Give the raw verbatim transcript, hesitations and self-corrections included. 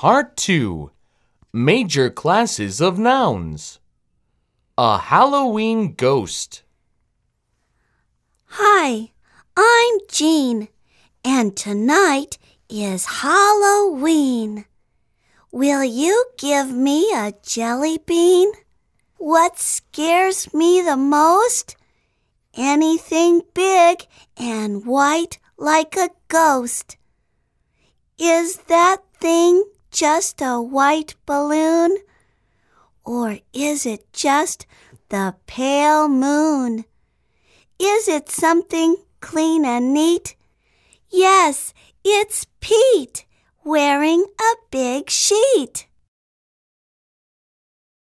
Part two. Major classes of nouns. A Halloween ghost. Hi, I'm Jean, and tonight is Halloween. Will you give me a jelly bean? What scares me the most? Anything big and white like a ghost. Is that thing just a white balloon? Or is it just the pale moon? Is it something clean and neat? Yes, it's Pete, wearing a big sheet.